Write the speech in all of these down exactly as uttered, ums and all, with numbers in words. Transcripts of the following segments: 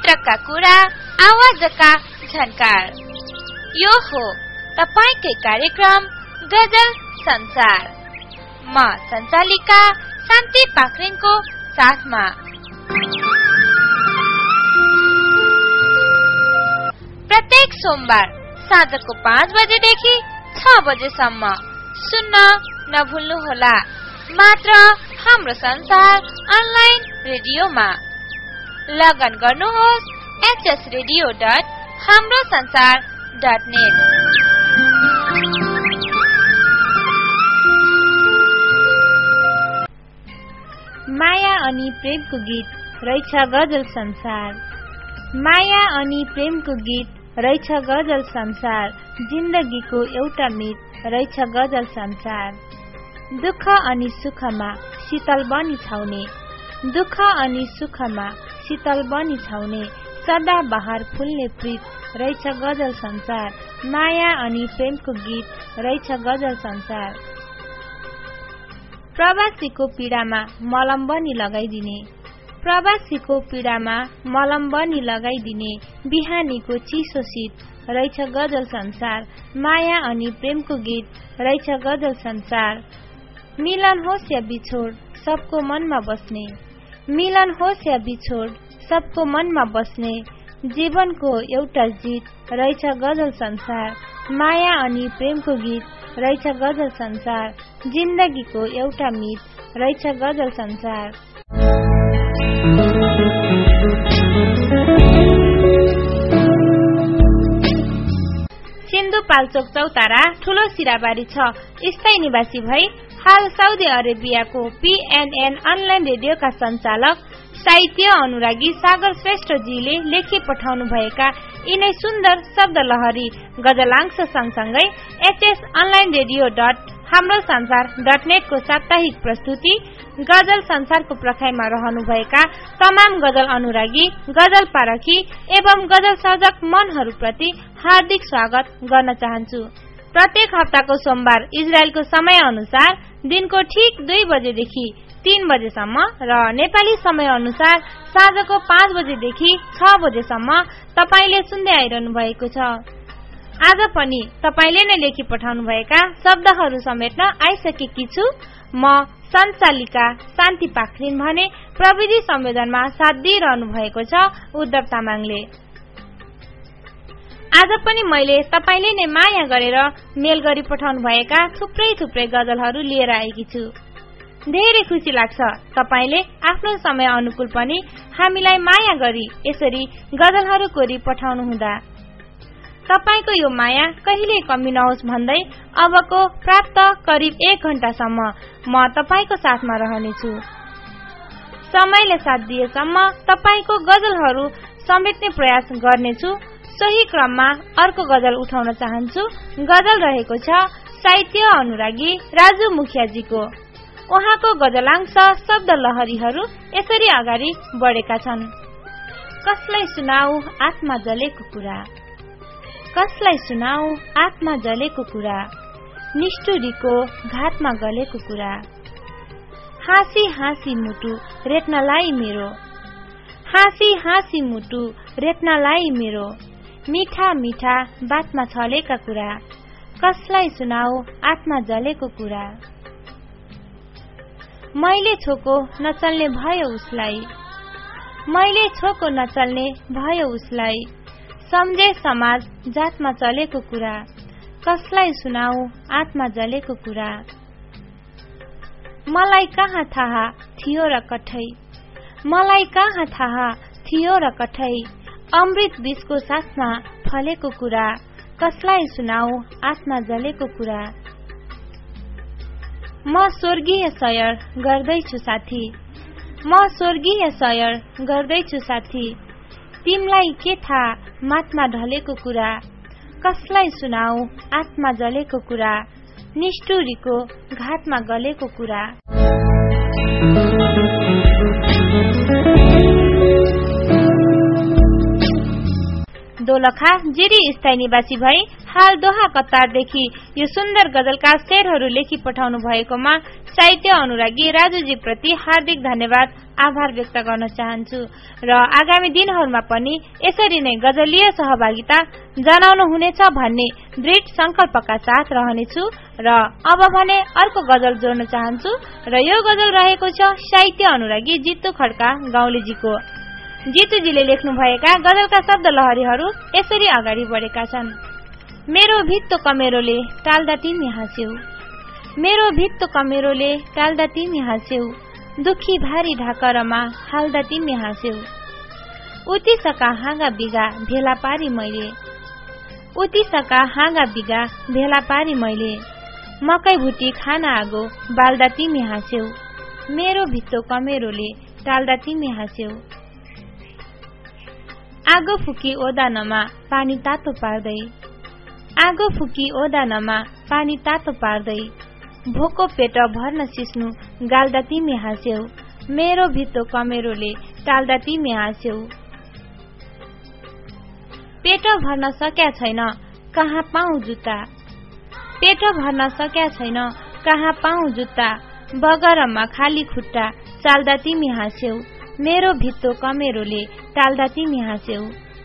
भित्रका कुरा आवाजका झन्कार। यो हो तपाईकै कार्यक्रम गजल संसार। म सञ्चालिका शान्ति पाखरिनको साथमा। प्रत्येक सोमबार साँझको पाँच बजेदेखि छ बजेसम्म सुन्न नभुल्नुहोला, मात्र हाम्रो संसार अनलाइन रेडियोमा। लगन गर्नुहोस् एच एस रेडियो डट हाम्रो संसार डट नेट। माया अनि प्रेमको गीत रहेछ गजल संसार। माया अनि प्रेमको गीत रहेछ गजल संसार। जिन्दगीको एउटा मित रहेछ गजल संसार। दुःख अनि सुखमा शीतल बनी छाउने, दुःख अनि सुखमा शीतल बनी छाउने, सदा बहार फुल्ने प्रीत रहेछ गजल संसार। माया अनि प्रेमको गीत रहेछ गजल संसार। प्रवासीको पीडामा मलम बनी लगाइदिने, प्रवासीको पीडामा मलम बनी लगाइदिने, बिहानीको चिसो शीत रहेछ गजल संसार। माया अनि प्रेमको गीत रहेछ गजल संसार। मिलन होस् या बिछोड सबको मनमा बस्ने, मिलन होस् या बिछोड सबको मनमा बस्ने, जीवनको एउटा जीत रहेछ गजल संसार। माया अनि प्रेमको गीत रहेछ गजल संसार। जिन्दगीको एउटा मित रहेछ गजल संसार। सिन्धुपाल्चोक चौतारा ठुलो सिराबारी छ स्थायी निवासी भई हाल साउदी अरेबियाको पीएनएन अनलाइन रेडियोका सञ्चालक साहित्य अनुरागी सागर श्रेष्ठजीले लेखी पठाउनु भएका यिनै सुन्दर शब्द लहरी गजलांश सँगसँगै एचएस अनलाइन रेडियो डट हाम्रो संसार डट नेट को साप्ताहिक प्रस्तुति गजल संसारको प्रखाइमा रहनुभएका तमाम गजल अनुरागी, गजल पारखी एवं गजल सर्जक मनहरूप्रति हार्दिक स्वागत गर्न चाहन्छु। प्रत्येक हप्ताको सोमबार इजरायलको समय अनुसार दिनको ठीक दुई बजेदेखि तीन बजेसम्म र नेपाली समय अनुसार साँझको पाँच बजेदेखि छ बजेसम्म तपाईले सुन्दै आइरहनु भएको छ। आज पनि तपाईले नै लेखी पठाउनु भएका शब्दहरू समेट्न आइसकेकी छु। म सञ्चालिका शान्ति पाखरिन भने प्रविधि संवेदनमा साथ दिइरहनु भएको छ उद्धव तामाङले। आज पनि मैले तपाईले नै माया गरेर मेल गरी पठाउनु भएका थुप्रै थुप्रै गजलहरू लिएर आएकी छु। धेरै खुसी लाग्छ तपाईले आफ्नो समय अनुकूल पनि हामीलाई माया गरी यसरी गजलहरू कोरी पठाउनु हुँदा। तपाईको यो माया कहिल्यै कमी नहोस् भन्दै अबको प्राप्त करिब एक घण्टासम्म म तपाईको साथमा रहनेछु। समयले साथ दिएसम्म तपाईको गजलहरू समेट्ने प्रयास गर्नेछु। सोही क्रममा अर्को गजल उठाउन चाहन्छु। गजल रहेको छ साहित्य अनुरागी राजु मुखियाजीको। उहाँको गजलांश शब्द लहरीहरू यसरी अगाडि बढेका छन्। कसलाई सुनाऊ आत्मा जलेको कुरा, कसलाई सुनाऊ आत्मा जलेको कुरा, निष्ठुरीको घातमा गलेको कुरा, हाँसी हाँसी मुटु रेट्नलाई मेरो, हाँसी हाँसी मुटु रेट्नलाई मेरो, मिठा मिठा बातमा छलेका कुरा, कसलाई सुनाऊ आत्मा जलेको कुरा। मैले छोको नचल्ने भयो उसलाई, मैले छोको नचल्ने भयो उसलाई, सम्झे समाज जातमा चलेको कुरा, कसलाई सुनाऊ आत्मा जलेको कुरा। मलाई कहाँ थाहा थियो र कठै, मलाई कहाँ थाहा थियो र कठै, अमृत विषको साथमा फलेको कुरा, कसलाई सुनाऊ आत्मा जलेको कुरा। म स्वर्गीय सयर गर्दैछु साथी, म स्वर्गीय सयर गर्दैछु साथी, तिमलाई के थाहा माथमा ढलेको कुरा, कसलाई सुनाऊ आत्मा जलेको कुरा, निष्ठुरीको घातमा गलेको कुरा। दोलखा जिरी स्थायी निवासी भई हाल दोहा कतारदेखि यो सुन्दर गजलका शेरहरू लेखी पठाउनु भएकोमा साहित्य अनुरागी राजुजी प्रति हार्दिक धन्यवाद आभार व्यक्त गर्न चाहन्छु र आगामी दिनहरूमा पनि यसरी नै गजलीय सहभागिता जनाउनु हुनेछ भन्ने दृढ संकल्पका साथ रहनेछु र अब भने अर्को गजल जोड्न चाहन्छु र यो गजल रहेको छ साहित्य अनुरागी जितु खड्का गाउँलेजीको। जितुजीले लेख्नु भएका गजलका शब्द लहरीहरू यसरी अगाडि बढेका छन्। मेरो भित्तो कमेरोले टाल्दा तिमी हाँस्यौ, मेरो भित्तो कमेरोले टाल्दा तिमी हाँस्यौ, दुखी भारी ढाकरमा हाल्दा तिमी हाँस्यौ, उति सका हाँगा बिगा भेला पारी मैले, उति सका हाँगा बिगा भेला पारी मैले, मकै भुटी खाना आगो बाल्दा तिमी हाँस्यौ, मेरो भित्तो कमेरोले टाल्दा तिमी हाँस्यौ, आगो फुकी ओदानमा पानी तातो पार्दै, आगो फुकी ओदानमा पानी तातो पार्दै, भोको पेट भर्न सिस्नु गाल्दा तिमी हाँस्यौ, मेरो भित्तो कमेरोले टाल्दा तिमी हाँस्यौ, पेट भर्न सक्या छैन कहाँ पाऊ जुत्ता, पेट भर्न सक्या छैन कहाँ पाऊ जुत्ता, बगरमा खाली खुट्टा चाल्दा तिमी हाँस्यौ, मेरो भित्तो कमेरोले टाल्दा तिमी हाँस्यौ,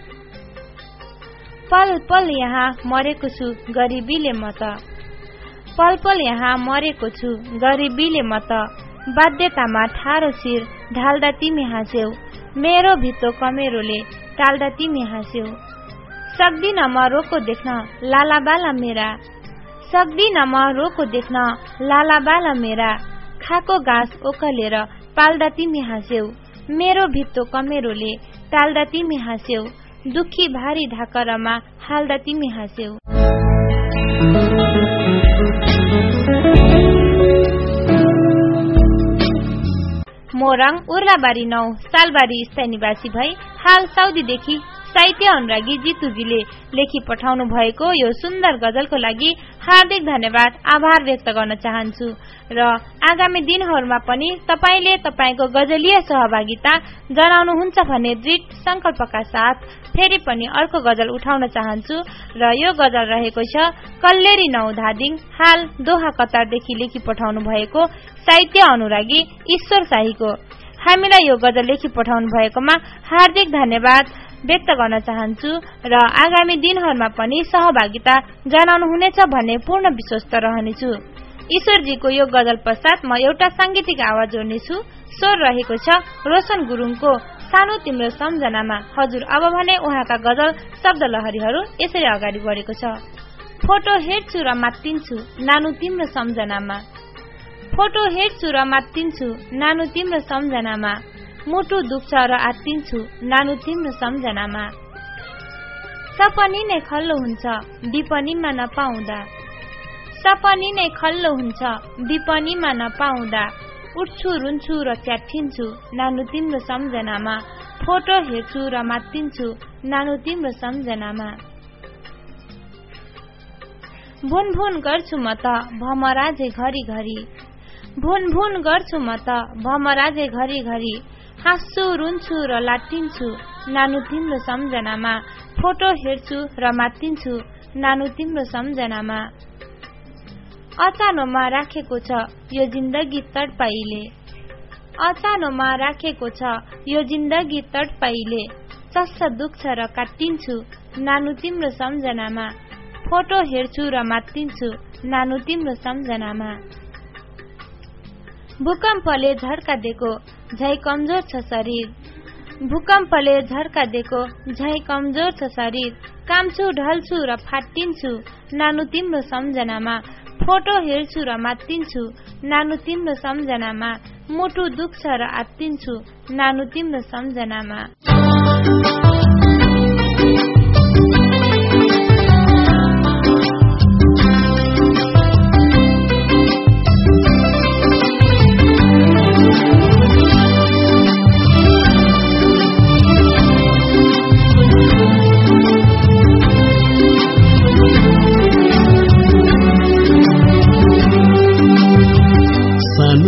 पल पल यहाँ मरेको छु गरिबीले म त, पल पल यहाँ मरेको छु गरिबीले म त, बाध्यतामा ठाडो शिर ढाल्दा तिमी हाँस्यौ, मेरो भित्तो कमेरोले टाल्दा तिमी हाँस्यौ, सक्दिन म रोको देख्न लाला बाला मेरा, सक्दिन म रोको देख्न लाला बाला मेरा, खाको घाँस ओकलेर पाल्दा तिमी हाँस्यौ, मेरो भित्तो कमेरोले टाल्दा तिमी हाँस्यौ, दुखी भारी ढाकरमा हाल्दा तिमी हाँस्यौ। मोरङ उर्लाबारी नौ सालबारी स्थायी निवासी भई हाल साउदीदेखि साहित्य अनुरागी जितुजीले लेखी पठाउनु भएको यो सुन्दर गजलको लागि हार्दिक धन्यवाद आभार व्यक्त गर्न चाहन्छु र आगामी दिनहरूमा पनि तपाईले तपाईको गजलीय सहभागिता जनाउनुहुन्छ भन्ने दृढ संकल्पका साथ फेरि पनि अर्को गजल उठाउन चाहन्छु र यो गजल रहेको छ कल्लेरी नौ धादिङ हाल दोहा कतारदेखि लेखी पठाउनु भएको साहित्य अनुरागी ईश्वर शाहीको। हामीलाई यो गजल लेखी पठाउनु भएकोमा हार्दिक धन्यवाद व्यक्त गर्न चाहन्छु र आगामी दिनहरूमा पनि सहभागिता जनाउनु हुनेछ भन्ने पूर्ण विश्वस्त रहनेछु। ईश्वरजीको यो गजल पश्चात म एउटा सांगीतिक आवाज जोड्नेछु। स्वर रहेको छ रोशन गुरुङको सानो तिम्रो सम्झनामा। हजुर अब भने उहाँका गजल शब्द लहरीहरू यसरी अगाडि बढेको छ। फोटो हेर्छु र मात्तिन्छु नानु तिम्रो सम्झनामा, फोटो हेर्छु र मात्तिन्छु नानु तिम्रो सम्झनामा, मुटु दुख्छ र आत्तिन्छु नानु तिम्रो सम्झनामा, सपनी नै खल्लो हुन्छ विपनीमा नपाउँदा, सपनी नै खल्लो हुन्छ विपनीमा नपाउँदा, उठ्छु रुन्छु र च्याठिन्छु नानु तिम्रो सम्झनामा, फोटो हेर्छु र मात्तिन्छु नानु तिम्रो सम्झनामा, भुन भुन गर्छु म त भमराजे घरी घरी, भुन भुन गर्छु म त भमराजे घरी घरी, हाँस्छु रुन्छु र लाट्टिन्छु नानु तिम्रो सम्झनामा, फोटो हेर्छु र मात्तिन्छु नानु तिम्रो सम्झनामा, अचानोमा राखेको छ यो जिन्दगी तडपाइले, अचानोमा राखेको छ यो जिन्दगी तडपाइले, चस्स दुख्छ र काट्टिन्छु नानु तिम्रो सम्झनामा, फोटो हेर्छु र मात्तिन्छु नानु तिम्रो सम्झनामा, भूकम्पले झड्का दिएको झै कमजोर छ शरीर, भूकम्पले झड्का दिएको झै कमजोर छ शरीर, काम्छु ढल्छु र फाट्टिन्छु नानु तिम्रो सम्झनामा, फोटो हेर्छु र मात्तिन्छु नानु तिम्रो सम्झनामा, मुटु दुख्छ र आत्तिन्छु नानु तिम्रो सम्झनामा।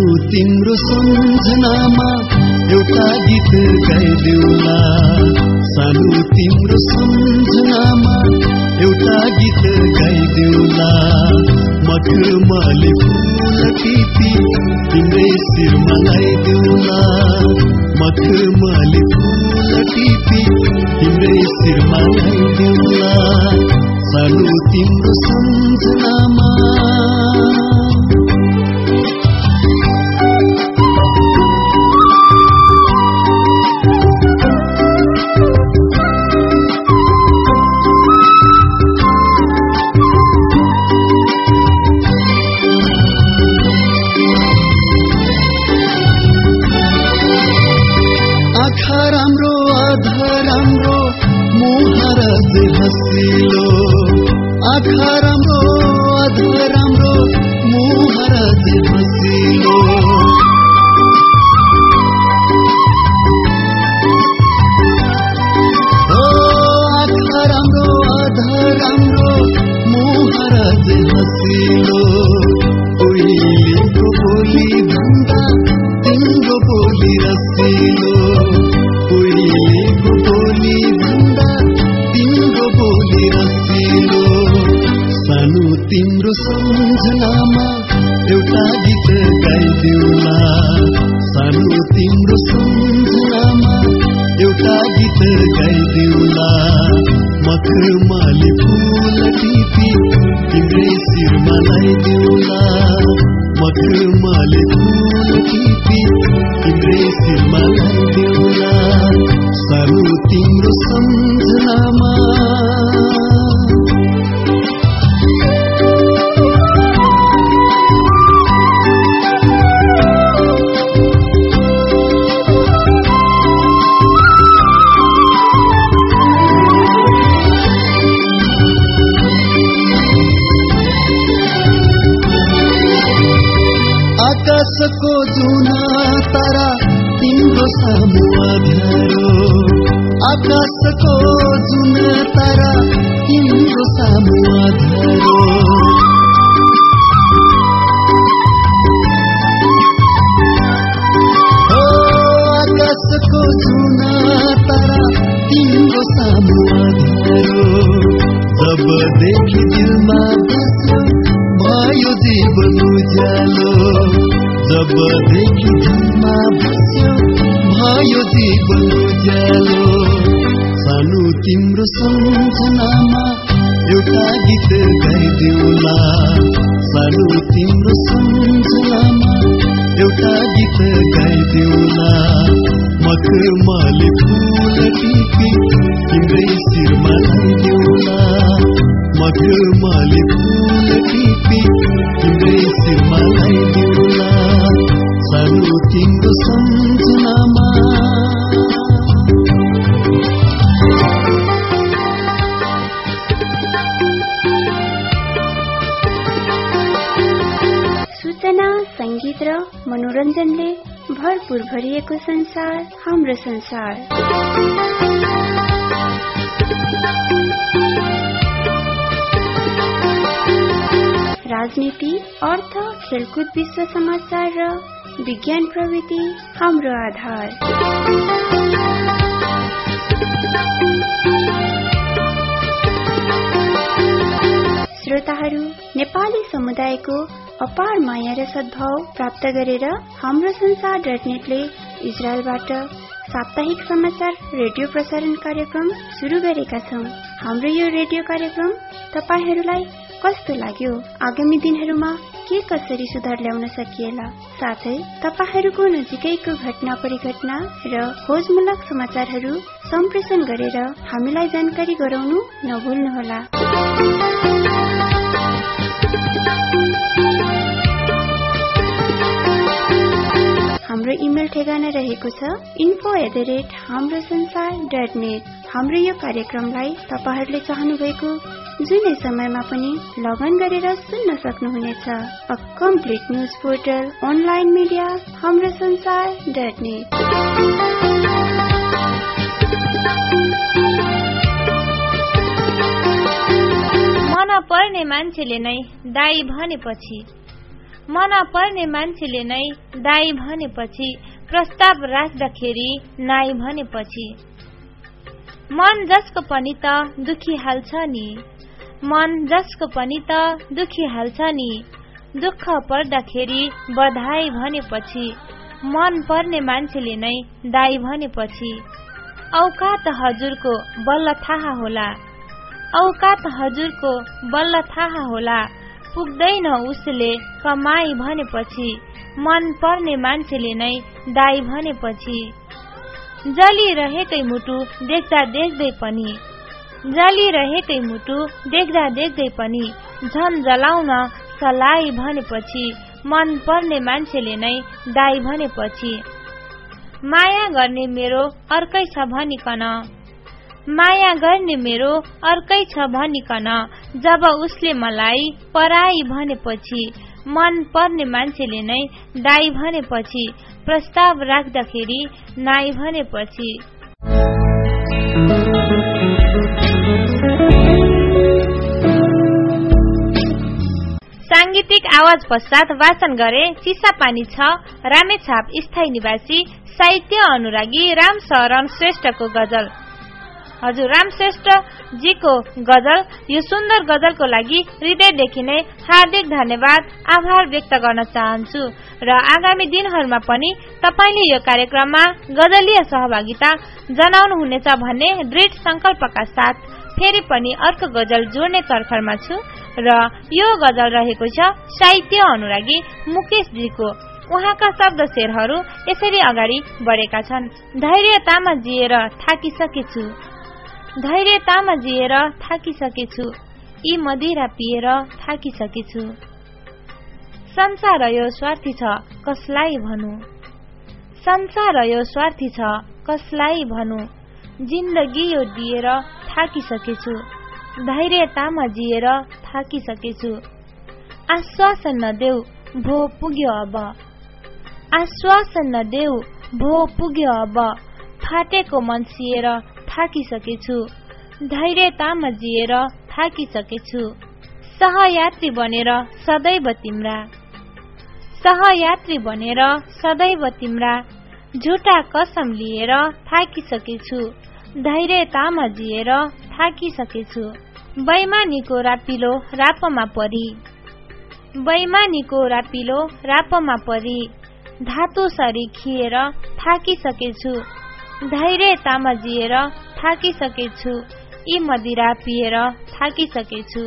तिम्रो सम्झनामा एउटा गीत गाइदेऊला, सानो तिम्रो सम्झनामा एउटा गीत गाइदेऊला मखमली फूल टिपी तिम्रै शिरमा लगाइदेऊला मखमली फूल टिपी तिम्रै शिरमा लगाइदेऊला सानो तिम्रो सम्झनामा आँखा राम्रो अध राम्रो मुहार चाहिँ हँसिलो आँखा राम्रो अध राम्रो मुहार चाहिँ हँसिलो उहिलेको बोली भन्दा तिम्रो बोली रसिलो उहिलेको बोली भन्दा तिम्रो बोली रसिलो सानो तिम्रो सम्झनामा एउटा गीत गाइदेऊला सानो तिम्रो सम्झनामा एउटा गीत गाइदेऊला मखमली फूल टिपी तिम्रै शिरमा लगाइदेऊला मखमली फूल टिपी तिम्रै शिरमा लगाइदेऊला सानो तिम्रो सम्झनामा आकाशको जुना तारा तिम्रो सामु अँध्यारो आकाशको जुना तारा तिम्रो सामु अँध्यारो ओ आकाशको जुना तारा तिम्रो सामु अँध्यारो जबदेखि दिलमा बस्यो भयो जीवन उज्यालो जबदेखि दिलमा बस्यो भयो जीवन उज्यालो सानो तिम्रो सम्झनामा एउटा गीत गाइदेऊला सानो तिम्रो सम्झनामा एउटा गीत गाइदेऊला मखमली फूल टिपी तिम्रै शिरमा लगाइदेऊला मखमली फूल टिपी तिम्रै शिरमा लगाइदेऊला सानो तिम्रो सम्झनामा सूचना संगीत र मनोरञ्जनले भरपूर भरिएको संसार हाम्रो संसार राजनीति अर्थ खेलकुद विश्व समाचार र विज्ञान प्रविधि हाम्रो आधार श्रोताहरू नेपाली समुदायको अपार माया र सद्भाव प्राप्त गरेर हाम्रो संसार डट नेटले इजरायलबाट साप्ताहिक समाचार रेडियो प्रसारण कार्यक्रम सुरु गरेका छौं। हाम्रो यो रेडियो कार्यक्रम तपाईहरूलाई कस्तो लाग्यो, आगामी दिनहरूमा के कसरी सुधार ल्याउन सकिएला, साथै तपाईहरूको नजिकैको घटना परिघटना र खोजमूलक समाचारहरू सम्प्रेषण गरेर हामीलाई जानकारी गराउनु नभुल्नुहोला। हाम्रो इमेल ठेगाना रहेको छ इन्फो एट द रेट हाम्रो संसार डट नेट। हाम्रो यो कार्यक्रमलाई तपाईहरूले चाहनु भएको जुनै समयमा पनि लगन गरेर सुन्न सक्नुहुनेछ। A complete news portal online media हाम्रो संसार डट नेट। मन पर्ने मान्छेले नै दाई भनेपछि मन पर्ने मान्छेले नै दाई भनेपछि प्रस्ताव राख्दाखेरि नाई भनेपछि मन जसको पनि त दुखी हाल्छ नि, मन जसको पनि त दुखी हाल्छ नि। दुःख पर्दाखेरि बधाई भनेपछि मन पर्ने मान्छेले नै दाई भनेपछि औकात हजुरको बल्ल थाहा होला, औकात हजुरको बल्ल थाहा होला। पुग्दैन उसले कमाई भनेपछि मन पर्ने मान्छेले नै दाई भनेपछि जलिरहेकै मुटु देख्दा देख्दै पनि, जलिरहेकै मुटु देख्दा देख्दै पनि झन जलाउन सलाई भनेपछि मन पर्ने मान्छेले नै दाई भनेपछि माया गर्ने मेरो अर्कै छ भनिकन, माया गर्ने मेरो अर्कै छ भनिकन जब उसले मलाई पराई भनेपछि मन पर्ने मान्छेले नै दाई भनेपछि प्रस्ताव राख्दाखेरि नाई भनेपछि। सांगीतिक आवाज पश्चात वाचन गरे चिसापानी छ रामेछाप स्थायी निवासी साहित्य अनुरागी राम शरण श्रेष्ठको गजल। हजुर राम श्रेष्ठ जीको गजल, यो सुन्दर गजलको लागि हृदयदेखि नै हार्दिक धन्यवाद आभार व्यक्त गर्न चाहन्छु र आगामी दिनहरूमा पनि तपाईले यो कार्यक्रममा गजलीय सहभागिता जनाउनुहुनेछ भन्ने दृढ संकल्पका साथ फेरि पनि अर्को गजल जोड्ने तर्खरमा छु र यो गजल रहेको छ साहित्य अनुरागी मुकेश जीको। उहाँका शब्द शेरहरू यसरी अगाडि बढेका छन्। धैर्यतामा जिएर थाकिसकेछु, धैर्यतामा जिएर थाकिसकेछु, यी मदिरा पिएर थाकिसकेछु। संसार यो स्वार्थी छ कसलाई भनु, संसार यो स्वार्थी छ कसलाई भनु, जिन्दगी यो दिएर थाकिसकेछु, धैर्यतामा जिएर थाकिसकेछु। आश्वासन नदेऊ भो पुग्यो अब, आश्वासन नदेऊ भो पुग्यो अब, फाटेको मन सिएर थाकिसकेछु, धैर्यतामा जिएर थाकिसकेछु। सहयात्री बनेर सदैव तिम्रा, सहयात्री बनेर सदैव तिम्रा, झुटा कसम लिएर थाकिसकेछु, धैर्यतामा जिएर थाकिसकेछु। बैमानीको रापिलो रापमा परी, बैमानीको रापिलो रापमा परी, धातु सरी खिएर थाकिसकेछु, धैर्यतामा जिएर थाकिसकेछु, यी मदिरा पिएर थाकिसकेछु।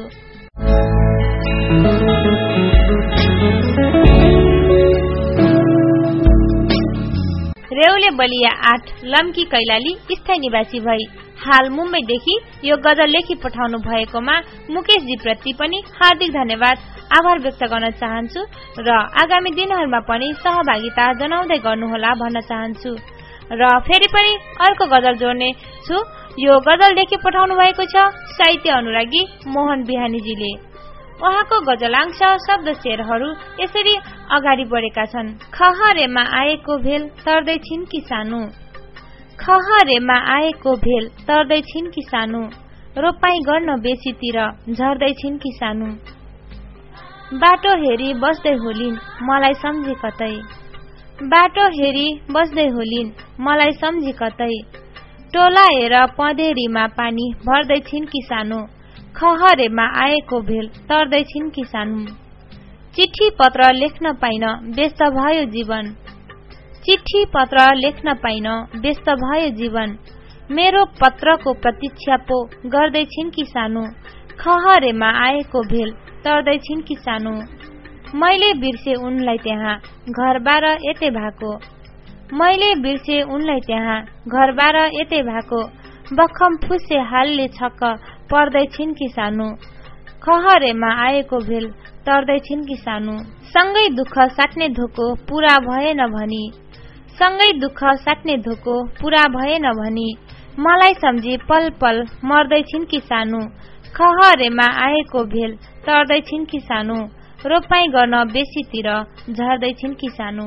रेउले बलिया आठ लम्की कैलाली स्थायी निवासी भई हाल मुम्बईदेखि यो गजल लेखी पठाउनु भएकोमा मुकेशजी प्रति पनि हार्दिक धन्यवाद आभार व्यक्त गर्न चाहन्छु र आगामी दिनहरूमा पनि सहभागिता जनाउँदै गर्नुहोला भन्न चाहन्छु र फेरि पनि अर्को गजल जोड्ने छु। यो गजल लेखी पठाउनु भएको छ साहित्य अनुरागी मोहन बिहानीजीले। उहाँको गजलांश शब्द शेरहरू यसरी अगाडि बढेका छन्। खहरेमा आएको भेल तर्दै छिन् कि सानो, खहरेमा आएको भेल तर्दै छिन् कि सानो, रोपाई गर्न बेसीतिर झर्दै छिन् कि सानो, बाटो हेरी बस्दै होलिन् मलाई सम्झे कतै, बाटो हेरी बस्दै होलिन् मलाई सम्झे कतै, टोलाएर पँधेरीमा पानी भर्दै छिन् कि सानो, खहरेमा आएको भेल तर्दै छिन् कि सानो। चिठी पत्र लेख्न पाइन व्यस्त भयो जीवन, चिठी पत्र लेख्न पाइन व्यस्त भयो जीवन, मेरो पत्रको प्रतीक्षा पो गर्दै छिन् कि सानो, खहरेमा आएको भेल तर्दै छिन् कि सानो। मैले बिर्से उनलाई त्यहाँ घरबार यतै भएको, मैले बिर्से उनलाई त्यहाँ घरबार यतै भएको, बखम फुसे हालले छक्क पर्दै छिन् कि सानो, खहरेमा आएको भेल तर्दै छिन् कि सानो। सँगै दुःख साट्ने धोको पूरा भएन भनी, सँगै दुःख साट्ने धोको पूरा भएन भनी, मलाई सम्झी पल पल मर्दै छिन् कि सानो, खहरेमा आएको भेल तर्दै छिन् कि सानो, रोपाई गर्न बेसीतिर झर्दै छिन् कि सानो।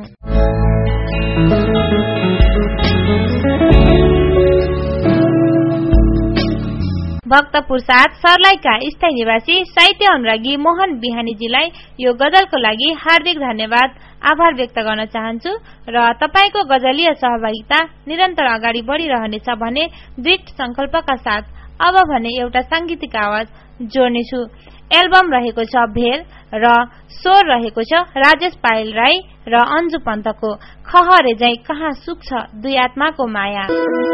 भक्तपुर सात सर्लाहीका स्थायी निवासी साहित्य अनुरागी मोहन बिहानीजीलाई यो गजलको लागि हार्दिक धन्यवाद आभार व्यक्त गर्न चाहन्छु र तपाईको गजलीय सहभागिता निरन्तर अगाडि बढिरहनेछ भने दृढ संकल्पका साथ अब भने एउटा सांगीतिक आवाज जोड्नेछु। एल्बम रहेको छ भेल र स्वर रहेको छ राजेश पायल राई र अन्जु पन्तको खहरे झै कहाँ सुख छ दुई आत्माको माया।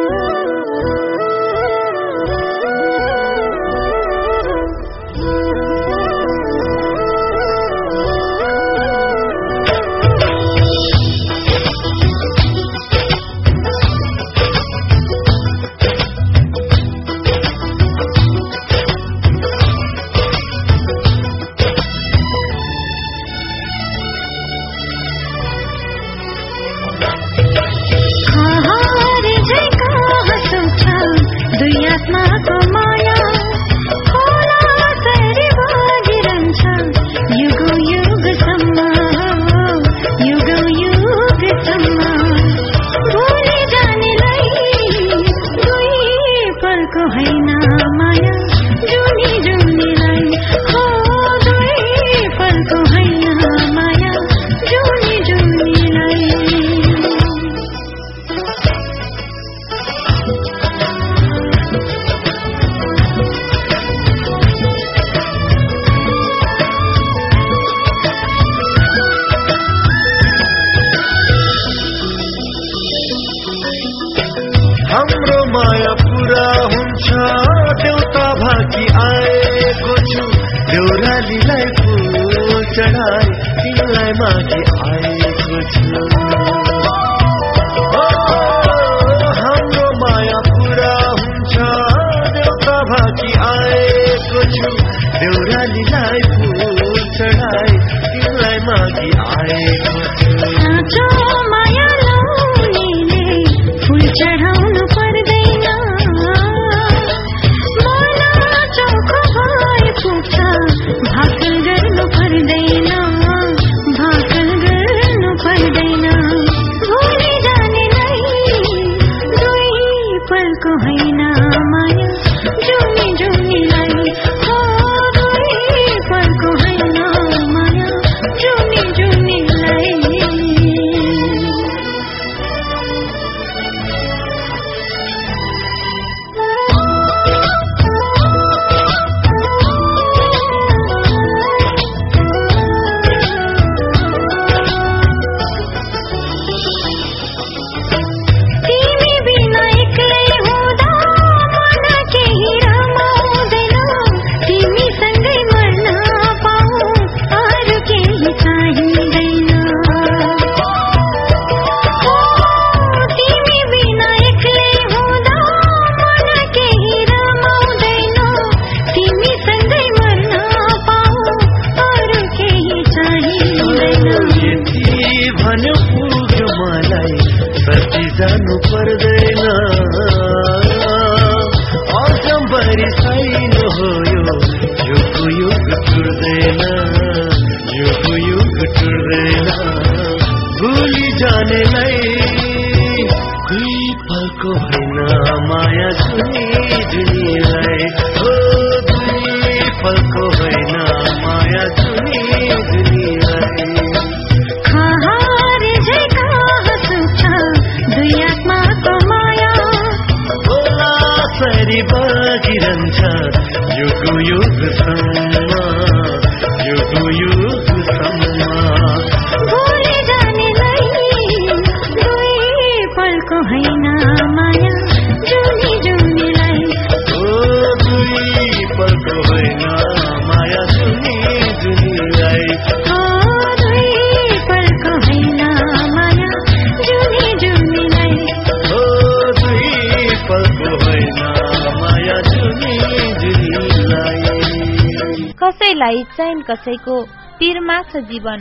कसैलाई चैन कसैको पीरमा छ जीवन,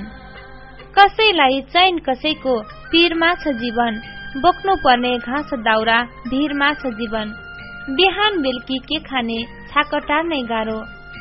कसैलाई चैन कसैको पीरमा छ जीवन, बोक्नु पर्ने घाँस दाउरा भिरमा छ जीवन। बिहान बेलुकी के खाने छाक टार्नै गाह्रो,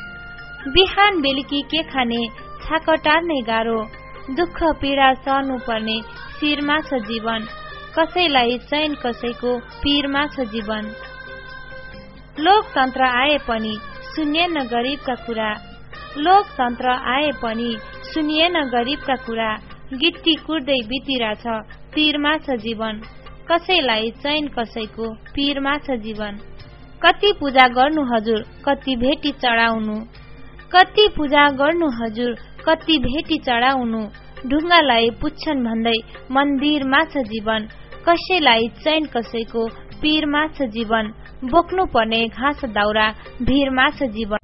बिहान बेलुकी के खाने छाक टार्नै गाह्रो, दुःख पीडा सहनु पर्ने शिरमा छ जीवन, कसैलाई चैन कसैको पीरमा छ जीवन। लोकतन्त्र आए पनि सुनिएन गरिबका कुरा, लोकतन्त्र आए पनि सुनिएन गरिबका कुरा। गिट्टी कुर्दै बितिरहेछ तीरमा छ जीवन, कसैलाई चैन कसैको पीरमा छ जीवन। कति पूजा गर्नु हजुर कति भेटी चढाउनु, कति पूजा गर्नु हजुर कति भेटी चढाउनु। ढुङ्गालाई पुच्छन् भन्दै मन्दिरमा छ जीवन, कसैलाई चैन कसैको पीरमा छ जीवन। बोक्नु पर्ने घाँस दाउरा भिरमा छ जीवन।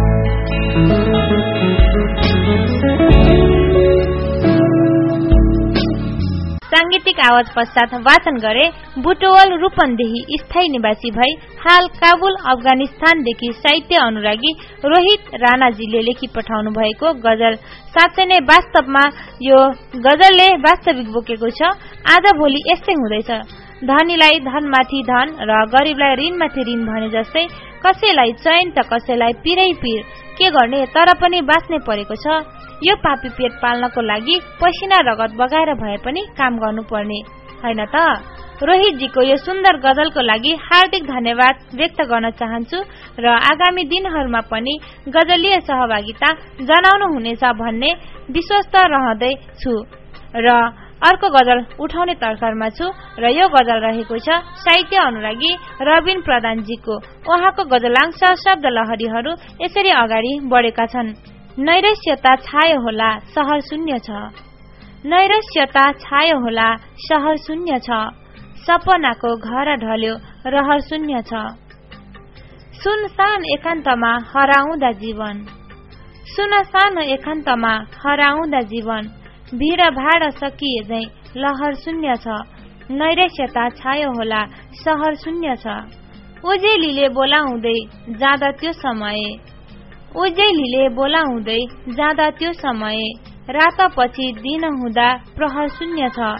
सांगीतिक आवाज पश्चात वाचन गरे बुटवल रूपन्देही स्थायी निवासी भई हाल काबुल अफगानिस्तानदेखि साहित्य अनुरागी रोहित राणाजीले लेखी पठाउनु भएको गजल। साँच्चै नै वास्तवमा यो गजलले वास्तविक बोकेको छ। आज भोलि यस्तै हुँदैछ, धनीलाई धनमाथि धन र गरीबलाई ऋणमाथि ऋण भने जस्तै, कसैलाई चैन त कसैलाई पिरै पिर। के गर्ने, तर पनि बाँच्नै परेको छ। यो पापी पेट पाल्नको लागि पसिना रगत बगाएर भए पनि काम गर्नुपर्ने हैन त। रोहितजीको यो सुन्दर गजलको लागि हार्दिक धन्यवाद व्यक्त गर्न चाहन्छु र आगामी दिनहरूमा पनि गजलीय सहभागिता जनाउनु हुनेछ भन्ने विश्वस्त रहँदै छु र अर्को गजल उठाउने तर्खरमा छु र यो गजल रहेको छ साहित्य अनुरागी रबिन प्रधानजीको। उहाँको गजलांश शब्द लहरीहरू यसरी अगाडि बढेका छन्। नैराश्यता छायो होला शहर शून्य छ, नैराश्यता छायो होला शहर शून्य छ। सपनाको घर ढल्यो रहर शून्य छ। सुनसान एकान्तमा हराउँदा जीवन, सुनसान एकान्तमा हराउँदा जीवन। भिड भाड सकिए झै लहर शून्य छ, नैराश्यता छायो होला शहर शून्य छ। उजेलीले बोलाउँदै जाँदा त्यो समय, उजेलीले बोलाउँदै जाँदा त्यो समय। रातपछि दिन हुँदा प्रहर शून्य छ,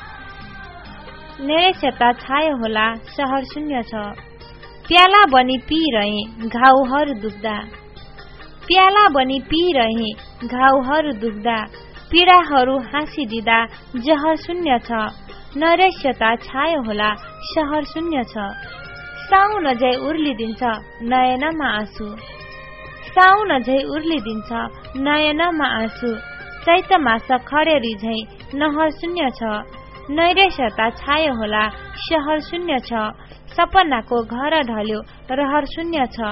नैराश्यता छायो होला शहर शून्य छ। प्याला बनी पिरहे घाउहरू दुख्दा, प्याला बनी पिरहे घाउहरू दुख्दा। पीडाहरू हाँसिदिँदा जहर शून्य छ, नैराश्यता छायो होला शहर शून्य छ। साउन झै उर्लिदिन्छ नयनमा आँसु, साउन झै उर्लिदिन्छ नयनमा आँसु। चैत मास खडेरी झै नहर शून्य छ, नैराश्यता छायो होला शहर शून्य छ। सपनाको घर ढल्यो रहर शून्य छ।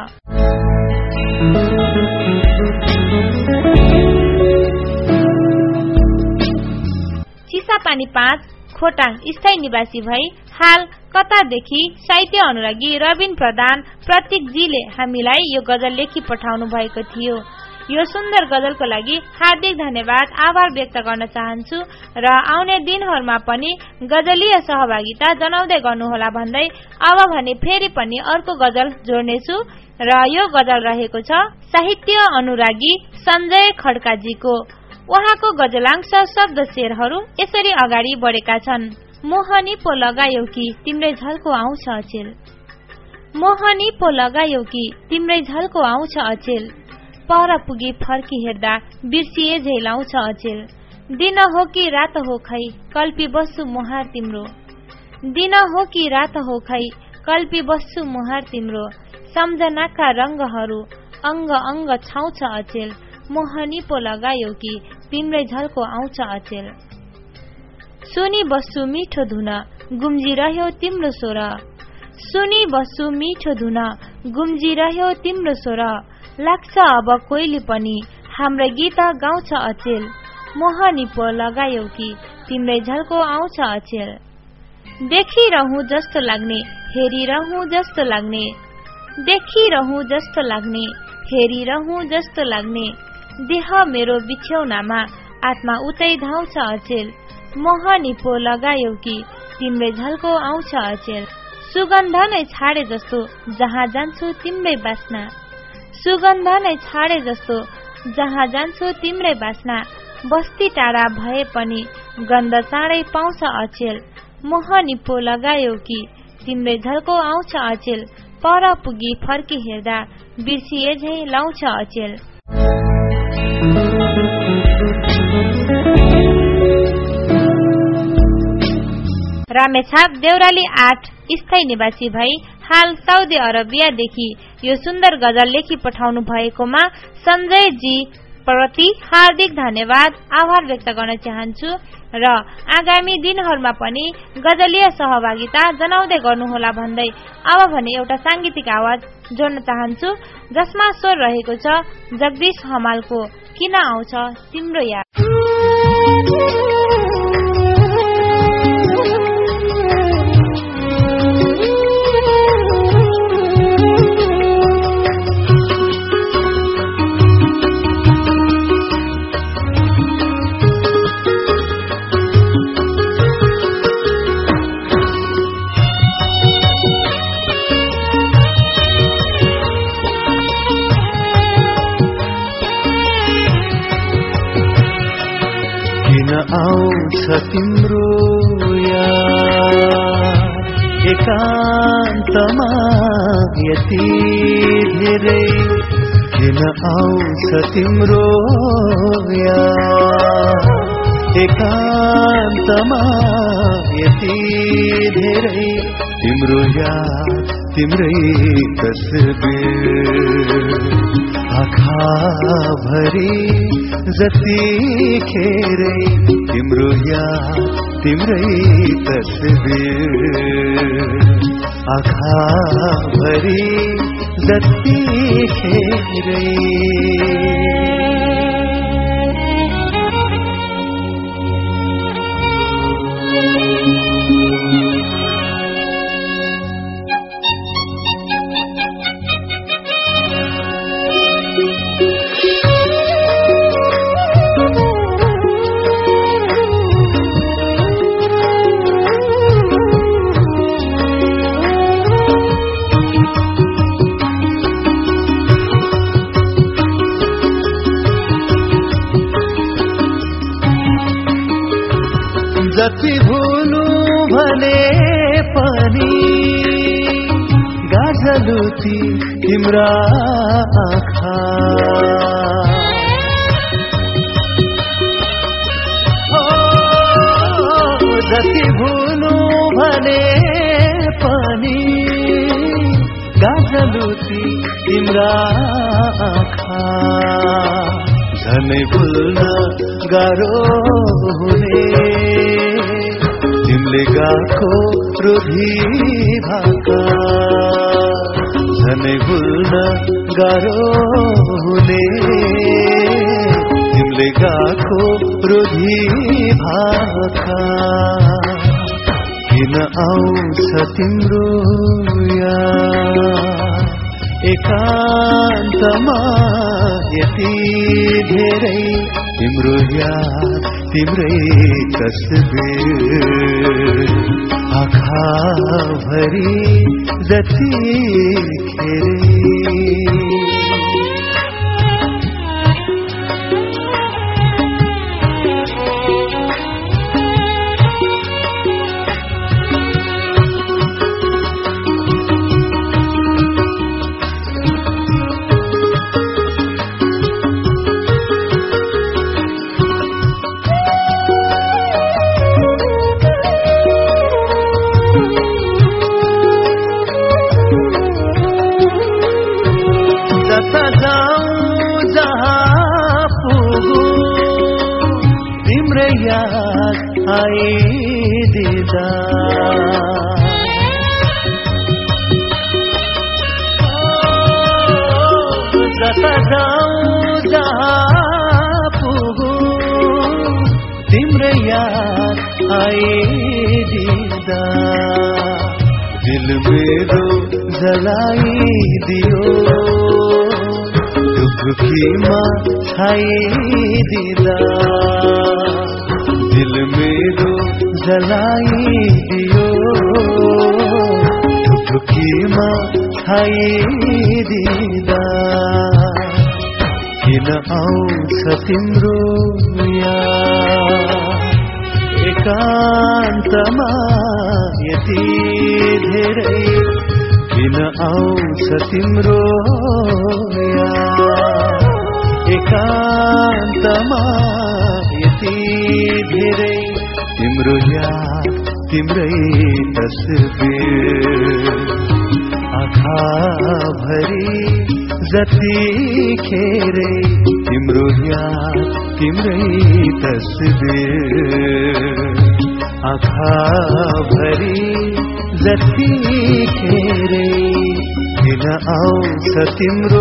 चिसापानी पाँच खोटाङ स्थायी निवासी भई हाल कतारदेखि साहित्य अनुरागी रबिन प्रधान प्रतीकजीले हामीलाई यो गजल लेखी पठाउनु भएको थियो। यो सुन्दर गजलको लागि हार्दिक धन्यवाद आभार व्यक्त गर्न चाहन्छु र आउने दिनहरूमा पनि गजलीय सहभागिता जनाउँदै गर्नुहोला भन्दै अब भने फेरि पनि अर्को गजल जोड्नेछु र यो गजल रहेको छ साहित्य अनुरागी सञ्जय खड्काजीको। उहाँको गजलांश शब्द शेरहरू यसरी अगाडि बढेका छन्। मोहनी पो लगायौ कि तिम्रै झल्को आउँछ अचेल, मोहनी पो लगायौ कि तिम्रै झल्को आउँछ अचेल। पर पुगी फर्की हेर्दा बिर्सिए झै लाउँछ अचेल। दिन हो कि रात हो खै कल्पी बस्छु मुहार तिम्रो, दिन हो कि रात हो खै कल्पी बस्छु मुहार तिम्रो। सम्झनाका रंगहरू अंग अंग छाउँछ अचेल। मोहनी पो लगायौ कि तिम्रै झल्को आउँछ अचेल। सुनी बस्छु मिठो धुन गुम्जिरह्यो तिम्रो स्वर, सुनी बस्छु मिठो धुन गुम्जिरह्यो तिम्रो स्वर। लाग्छ अब कोइली पनि हाम्रो गीत गाउँछ अचेल। मोहनी पो लगायौ कि तिम्रै झल्को आउँछ अचेल। देखिरहँ जस्तो लाग्ने हेरिरहँ जस्तो लाग्ने, देखिरहँ जस्तो लाग्ने हेरिरहँ जस्तो लाग्ने। देह मेरो बिछ्यौनामा आत्मा उतै धाउँछ अचेल। मोहनी पो लगायौ कि तिम्रै झल्को आउँछ अचेल। सुगन्ध नै छाडे जस्तो जहाँ जान्छु तिम्रै बास्ना, सुगन्ध नै छाडे जस्तो जहाँ जान्छु तिम्रै बास्ना। बस्ती टाढा भए पनि गन्ध चाँडै पाउँछ अचेल। मोहनी पो लगायौ कि तिम्रै झल्को आउँछ अचेल। पर पुगी फर्की हेर्दा बिर्सिए झै लाउँछ अचेल। रामेछाप देउराली आठ स्थायी निवासी भई हाल साउदी अरबियादेखि यो सुन्दर गजल लेखी पठाउनु भएकोमा सञ्जय जी प्रति हार्दिक धन्यवाद आभार व्यक्त गर्न चाहन्छु र आगामी दिनहरूमा पनि गजलीय सहभागिता जनाउँदै गर्नुहोला भन्दै अब भने एउटा सांगीतिक आवाज जोड्न चाहन्छु जसमा स्वर रहेको छ जगदीश हमालको किन आउँछ तिम्रो याद। आउँछ तिम्रो याद एकान्तमा यति धेरै किन आउँछ तिम्रो याद एकान्तमा यति धेरै तिम्रो याद तिम्रै तस्बिर आँखा भरी जतिखेरै तिम्रो याद तिम्रै तस्बिर आँखा भरी जतिखेरै जति भुल्नु भने पनि गाजलुती तिम्रा आँखा जति भुल्नु भने पनि गाजलुती तिम्रा आँखा झनै भुल्न गाह्रो हुने तिमीले गाको रोधी भाका झनै भुल्न गाह्रो हुने तिमीले गाको रोधी भाका किन आउँछ तिम्रो याद एकान्तमा यति धेरै तिम्रो याद तिम्रै तस्बिर आँखा भरी जतिखेरै आइदिँदा जता जाऊँ जहाँ पुगु तिम्रो याद आइदिँदा दिल मेरो जलाइदियो दुखीमा छाइदिँदा दिल मेरो जलाइदियो ढुकीमा छाइदिँदा किन आउँछ तिम्रो याद एकान्तमा यति धेरै किन आउँछ तिम्रो याद एकान्तमा यति धेरै तिम्रो याद तिम्रै तस्बिर आँखा भरी जतिखेरै तिम्रो याद तिम्रै तस्बिर आँखा भरी जतिखेरै किन आउँछ तिम्रो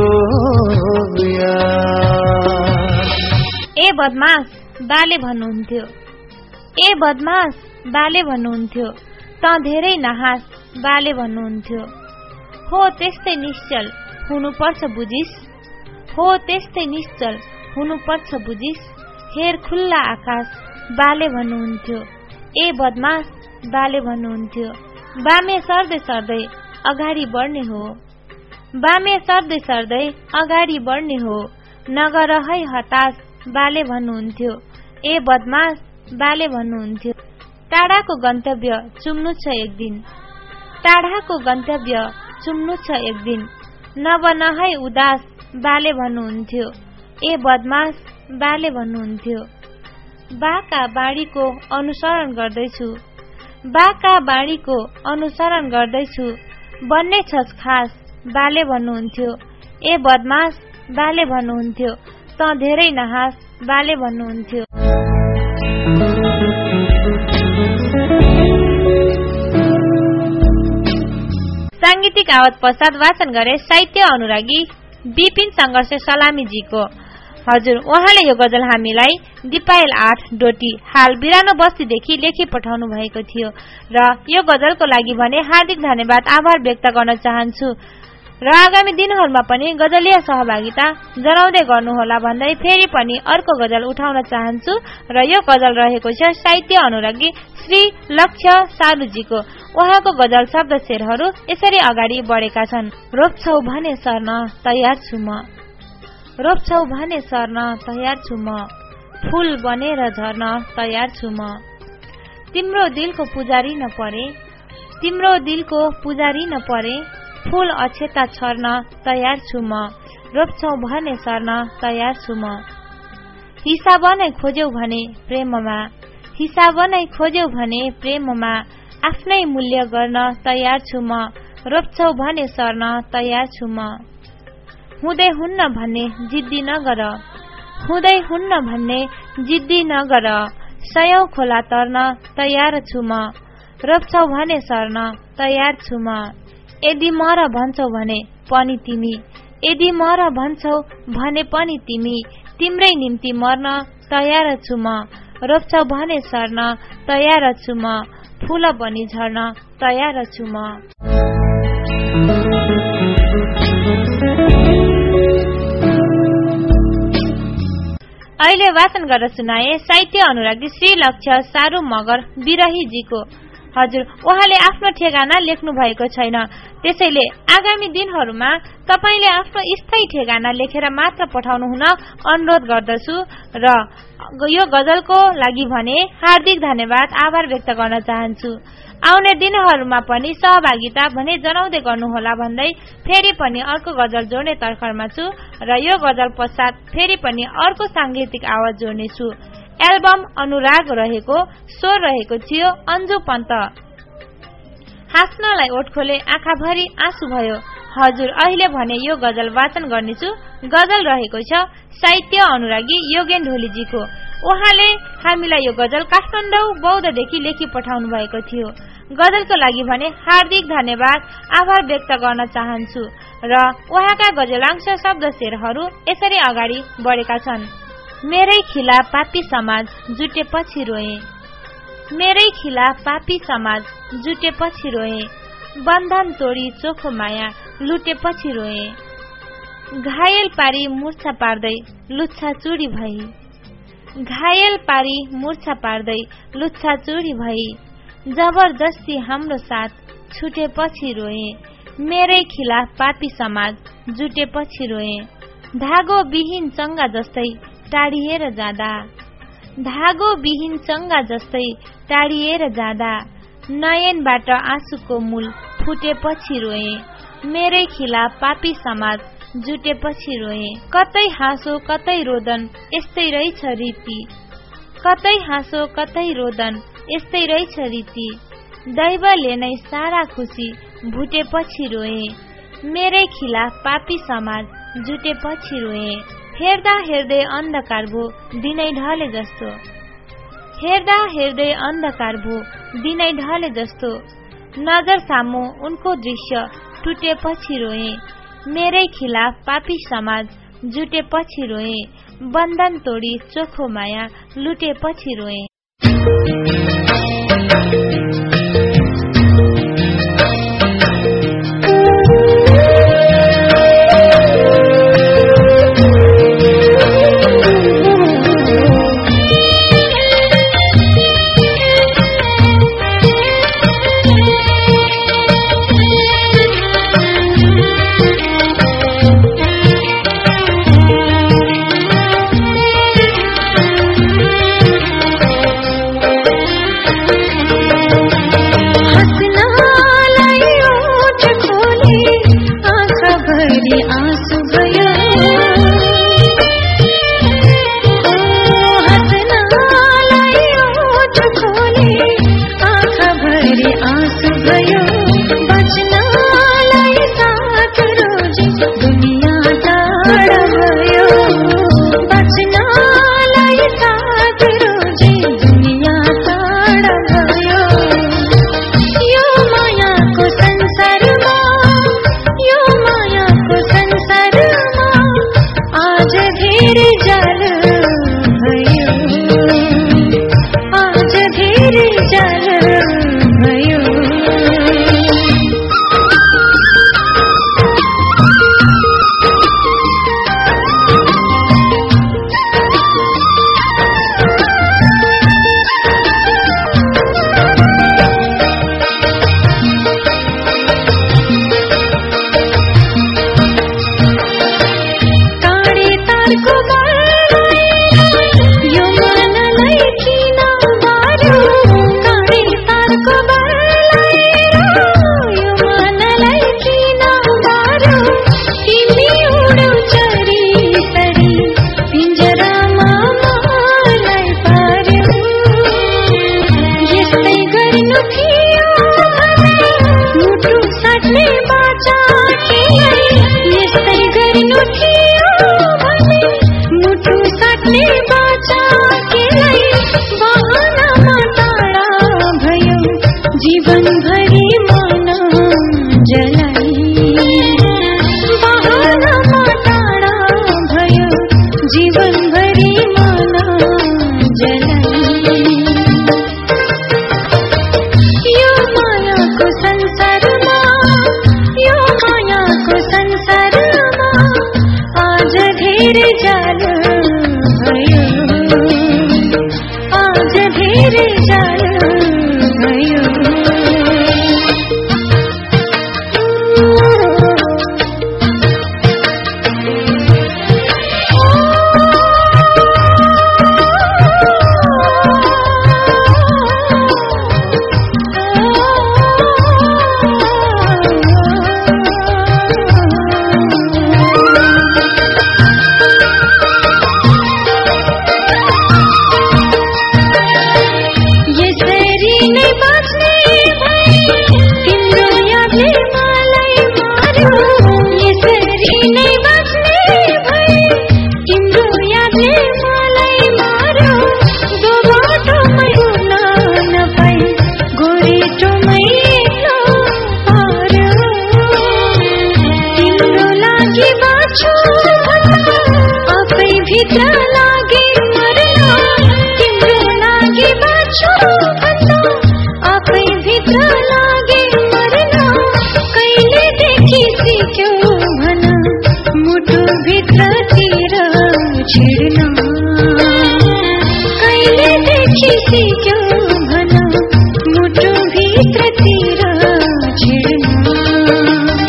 याद। ए बदमास बाले भन्नुहुन्थ्यो, ए बदमास बाले भन्नुहुन्थ्यो, त धेरै नहास बाले भन्नुहुन्थ्यो। हो त्यस्तै निश्चल हुनुपर्छ बुझिस, हो त्यस्तै निश्चल हुनुपर्छ बुझिस, हेर खुल्ला आकाश बाले भन्नुहुन्थ्यो। ए बदमास बाले भन्नुहुन्थ्यो, बामे सर्दै सर्दै अगाडि बढ्ने हो, बामे सर्दै सर्दै अगाडि बढ्ने हो, नगर है हताश बाले भन्नुहुन्थ्यो। ए बदमास बाले भन्नुहुन्थ्यो, टाढाको गन्तव्य चुम्नु छ एक दिन, टाढाको गन्तव्य चुम्नु छ एक दिन, नबन है उदास बाले भन्नुहुन्थ्यो। ए बदमास बाले भन्नुहुन्थ्यो, बाका बाडीको अनुसरण गर्दैछु, बाका बाडीको अनुसरण गर्दैछु, बन्ने छस् खास बाले भन्नुहुन्थ्यो। ए बदमास बाले भन्नुहुन्थ्यो, त धेरै नहास बाले भन्नुहुन्थ्यो। सांगीतिक आवाज पश्चात वाचन गरे साहित्य अनुरागी विपिन संघर्ष सलामीजीको। हजुर, उहाँले यो गजल हामीलाई दिपायल आठ डोटी हाल बिरानो बस्तीदेखि लेखी पठाउनु भएको थियो र यो गजलको लागि भने हार्दिक धन्यवाद आभार व्यक्त गर्न चाहन्छु र आगामी दिनहरूमा पनि गजलीय सहभागिता जनाउँदै गर्नुहोला भन्दै फेरि पनि अर्को गजल उठाउन चाहन्छु र यो गजल रहेको छ साहित्य अनुरागी श्री लक्ष्य सालुजीको। उहाँको गजल शब्द शेरहरू यसरी अगाडि बढेका छन्। रोप्छौ भने सर्न तयार छु म, रोप्छौ भने सर्न तयार छु म, फूल बनेर झर्न तयार छु म, तिम्रो दिलको पुजारी न परे, तिम्रो दिलको पुजारी न परे, फूल अक्षता छर्न तयार छु म, रोप्छौ भने सर्न तयार छु म। हिसाब नै खोज्यौ भने प्रेममा, हिसाब नै खोज्यौ भने प्रेममा, आफ्नै मूल्य गर्न तयार छु म, रोप्छौ भने सर्न तयार छु म। हुँदै हुन्न भन्ने जिद्दी नगर, हुँदै हुन्न भन्ने जिद्दी नगर, सयौं खोला तर्न तयार छु म, रोप्छौ भने सर्न तयार छु म। यदि मर भन्छौ भने पनि तिमी, यदि मर भन्छौ भने पनि तिमी, तिम्रै निम्ति मर्न तयार छु म, रोप्छौ भने सर्न तयार छु म, फूल बनी झर्न तयार छु म। अहिले वाचन गरेर सुनाए साहित्य अनुरागी श्री लक्ष्य सारू मगर बिरहीजीको। हजुर, उहाँले आफ्नो ठेगाना लेख्नु भएको छैन, त्यसैले आगामी दिनहरूमा तपाईले आफ्नो स्थायी ठेगाना लेखेर मात्र पठाउनु हुन अनुरोध गर्दछु र यो गजलको लागि भने हार्दिक धन्यवाद आभार व्यक्त गर्न चाहन्छु। आउने दिनहरूमा पनि सहभागिता भने जनाउँदै गर्नुहोला भन्दै फेरि पनि अर्को गजल जोड्ने तर्खरमा छु र यो गजल पश्चात फेरि पनि अर्को सांगीतिक आवाज जोड्नेछु। एल्बम अनुराग रहेको स्वर रहेको थियो अन्जु पन्त। हाँस्नलाई ओठ खोले आँखाभरि आँसु भयो। हजुर, अहिले भने यो गजल वाचन गर्नेछु। गजल रहेको छ साहित्य अनुरागी योगेन ढोलीजीको। उहाँले हामीलाई यो गजल काठमाडौँ बौद्धदेखि लेखी पठाउनु भएको थियो। गजलको लागि भने हार्दिक धन्यवाद आभार व्यक्त गर्न चाहन्छु र उहाँका गजलांश शब्द शेरहरू यसरी अगाडि बढेका छन्। मेरै खिला पापी समाज जुटेपछि रोए, मेरै खिला पापी समाज जुटेपछि रोए, बन्धन तोडी चोखो माया लुटेपछि रोए, घायल पारी मूर्छा पार्दै लुच्छा चुडी भई, घायल पारी मूर्छा पार्दै लुच्छा चुडी भई, जबरजस्ती हाम्रो साथ छुटेपछि रोए, मेरै खिलाफ पापी समाज जुटेपछि रोए, धागो विहीन चंगा जस्तै टाढिएर जाँदा, धागो विहीन चंगा जस्तै टाढिएर जाँदा, नयनबाट आँसुको मूल फुटेपछि रोए, मेरै खिलाफ पापी समाज जुटेपछि रोए, कतै हाँसो कतै रोदन यस्तै रहेछ रीति, कतै हाँसो कतै रोदन यस्तै रहेछ रीति, दैवले नै सारा खुसी भुटेपछि रोए, मेरै खिलाफ पापी समाज जुटेपछि रोए। हेर्दा हेर्दै अन्धकार भो दिनै ढले जस्तो, हेर्दा हेर्दै अन्धकार भो दिनै ढले जस्तो, नजर सामु उनको दृश्य टुटेपछि रोए। मेरै खिलाफ पापी समाज जुटेपछि रोए, बन्धन तोडी चोखो माया लुटेपछि रोए।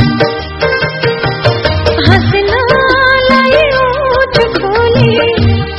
हंसना लाई ओठ खोले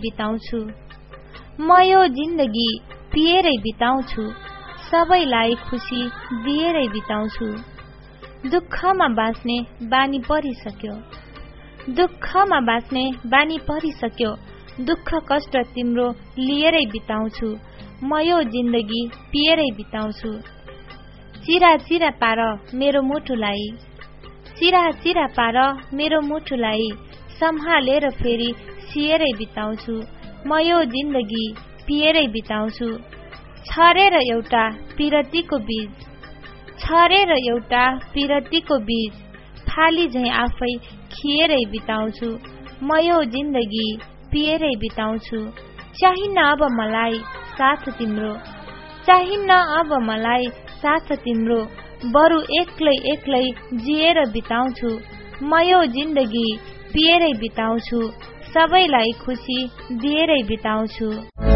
बिताउँछु, म यो जिन्दगी पिएरै बिताउँछु, सबैलाई खुसी दिएरै बिताउँछु। दुःखमा बाँच्ने बानी परिसक्यो, दुःखमा बाँच्ने बानी परिसक्यो, दुःख कष्ट तिम्रो लिएरै बिताउँछु, म यो जिन्दगी पिएरै बिताउँछु। चिरा चिरा पार मेरो मुटुलाई, चिरा चिरा पार मेरो मुटुलाई, सम्हालेर फेरि सिएरै बिताउँछु, म यो जिन्दगी पिएरै बिताउँछु। छरेर एउटा पिरतीको बीज, छरेर एउटा पिरतीको बीज, फाली झैं आफै खिएरै बिताउँछु, म यो जिन्दगी पिएरै बिताउँछु। चाहिन्न अब मलाई साथ तिम्रो, चाहिन्न अब मलाई साथ तिम्रो, बरु एक्लै एक्लै जिएर बिताउँछु, म यो जिन्दगी पिएरै बिताउँछु, सबैलाई खुसी दिएरै बिताउँछु।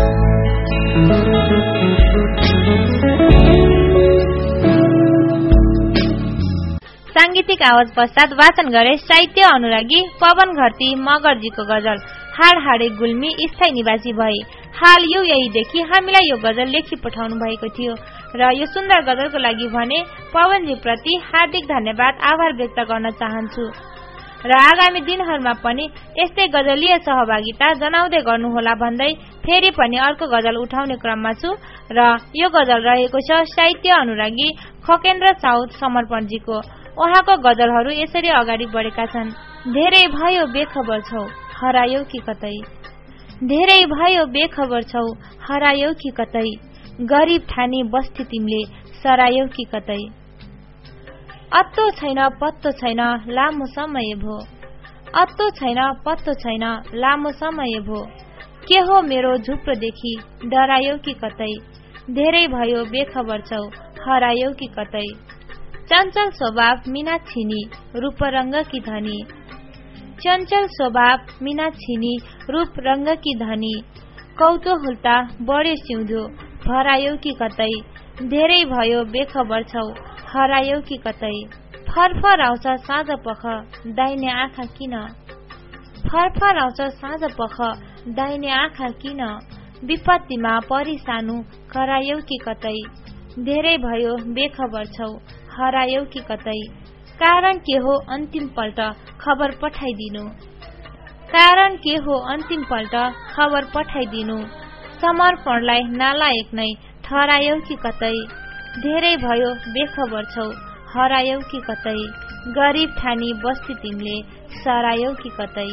सांगीतिक आवाज पश्चात वाचन गरे साहित्य अनुरागी पवन घरती मगरजीको गजल हाड हाडे गुल्मी स्थायी निवासी भए। हाल युएईदेखि हामीलाई यो गजल लेखी पठाउनु भएको थियो र यो सुन्दर गजलको लागि भने पवनजी प्रति हार्दिक धन्यवाद आभार व्यक्त गर्न चाहन्छु र आगामी दिनहरूमा पनि यस्तै गजलीय सहभागिता जनाउँदै गर्नुहोला भन्दै फेरि पनि अर्को गजल उठाउने क्रममा छु र यो गजल रहेको छ साहित्य अनुरागी खकेन्द्र साउद समर्पणजीको। उहाँको गजलहरू यसरी अगाडि बढेका छन्। धेरै भयो बेखबर छौ हरायौ कि कतै, धेरै भयो बेखबर छौ हरायौ कि कतै, गरीब ठानी बस्ती तिमीले सरायौ कि कतै। अत्तो छैन पत्तो छैन लामो समय भो, अत्तो छैन पत्तो छैन लामो समय भो, के हो मेरो झुप्रोदेखि डरायौ कि कतै, धेरै भयो बेखबर छौ हरायौ कि कतै। चञ्चल स्वभाव मीनाक्षिनी रूप रंग की धनी, चञ्चल स्वभाव मीनाक्षिनी रूप रंग की धनी, कौतूहलता बढ्यो सिउँदो भरायौ कि कतै, धेरै भयो बेखबर छौ हरायौ कि कतै। फरफर आउँछ साँझ पख दाहिने आँखा किन, फरफर आउँछ साँझ पख दाहिने आँखा किन, विपत्तिमा परि सानो करायौ कि कतै, धेरै भयो बेखबर छौ हरायौ कि कतै। कारण के हो अन्तिम पल्ट खबर पठाइदिनु, कारण के हो अन्तिम पल्ट खबर पठाइदिनु, समर्पणलाई नालायक नै ठहरायौ कि कतै, धेरै भयो बेखबर छौ हरायौ कि कतै, गरीब ठानी बस्ती तिमीले सरायौ कि कतै।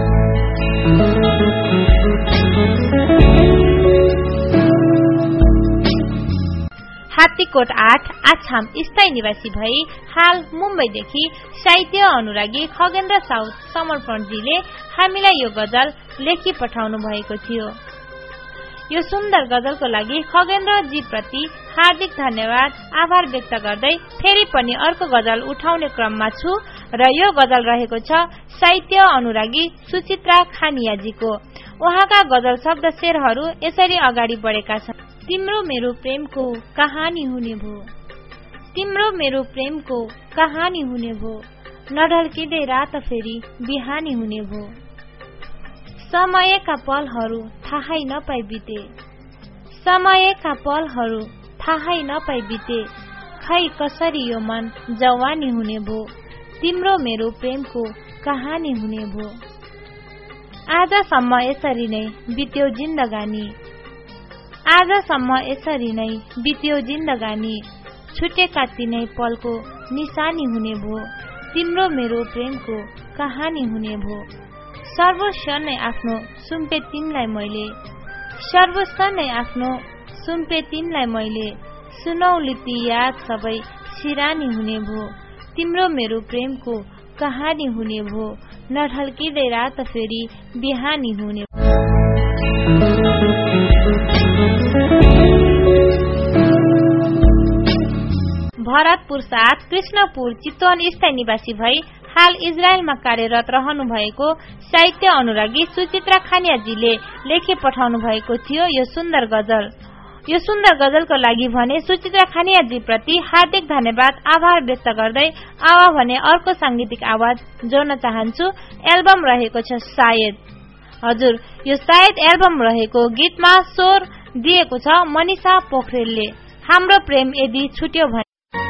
हात्तीकोट आठ आछाम स्थायी निवासी भई हाल मुम्बईदेखि साहित्य अनुरागी खगेन्द्र साउद समर्पणजीले हामीलाई यो गजल लेखी पठाउनु भएको थियो। यो सुन्दर गजलको लागि खगेन्द्रजी प्रति हार्दिक धन्यवाद आभार व्यक्त गर्दै फेरि पनि अर्को गजल उठाउने क्रममा छु र यो गजल रहेको छ साहित्य अनुरागी सुचित्रा खानियाजीको। उहाँका गजल शब्द शेरहरू यसरी अगाडि बढेका छन्। तिम्रो मेरो प्रेमको कहानी हुने भो, तिम्रो मेरो प्रेमको कहानी हुने भो, नढल्किँदै रात फेरि बिहानी हुने भो, समयका पलहरू थाहै नपाई बिते, समयका पलहरू थाहै नपाई बिते, खै कसरी यो मन जवानी हुने भो, तिम्रो मेरो प्रेमको कहानी हुने भो। आजसम्म यसरी नै बित्यो जिन्दगानी, आजसम्म यसरी नै बित्यो जिन्दगानी, छुटेका तिनै पलको निशानी हुने भो, तिम्रो मेरो प्रेमको कहानी हुने भो। सर्वस्व नै आफ्नो सुम्पे तिमीलाई मैले, सर्वस्व नै आफ्नो सुम्पे तिमीलाई मैले, सुनौली ती याद सबै सिरानी हुने भो, तिम्रो मेरो प्रेमको कहानी हुने भो, नढल्किँदै रात फेरि बिहानी हुने भो। भरतपुर साथ कृष्णपुर चितवन स्थायी निवासी भई हाल इजरायलमा कार्यरत रहनु भएको साहित्य अनुरागी सुचित्रा खानियाजीले लेखी पठाउनु भएको थियो यो सुन्दर गजल। यो सुन्दर गजलको लागि भने सुचित्रा खानियाजी प्रति हार्दिक धन्यवाद आभार व्यक्त गर्दै अब भने अर्को सांगीतिक आवाज जोड्न चाहन्छु। एल्बम रहेको छ सायद। हजुर, यो सायद एल्बम रहेको गीतमा स्वर दिएको छ मनिषा पोखरेलले। हाम्रो प्रेम यदि छुट्यो भने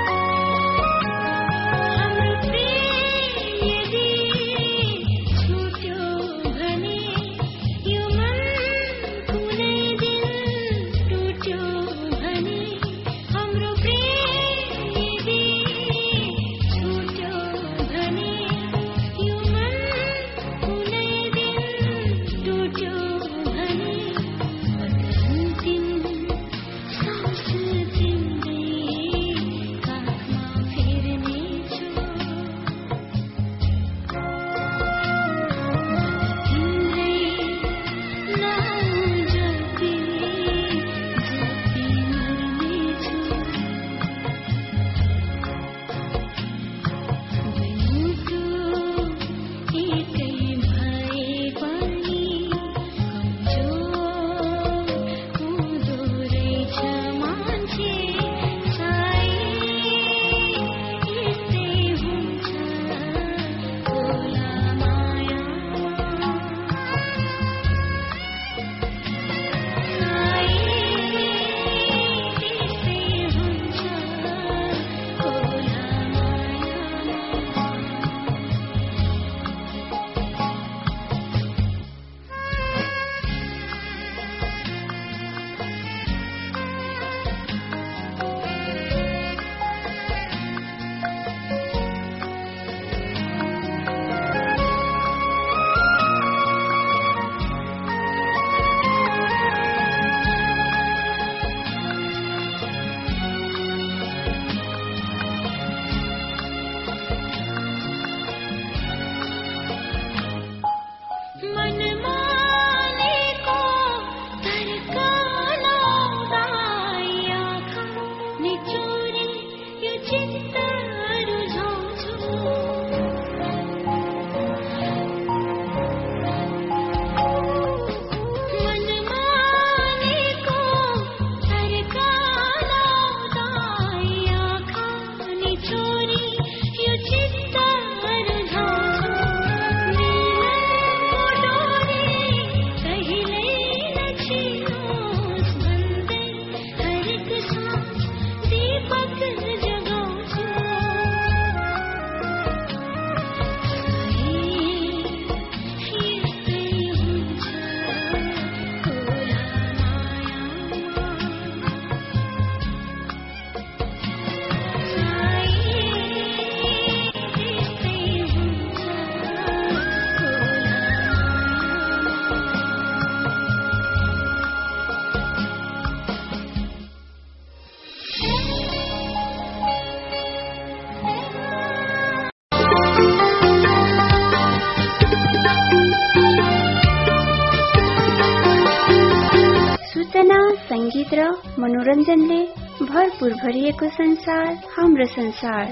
संगीत र मनोरञ्जनले भरपूर भरिएको संसार हाम्रो संसार।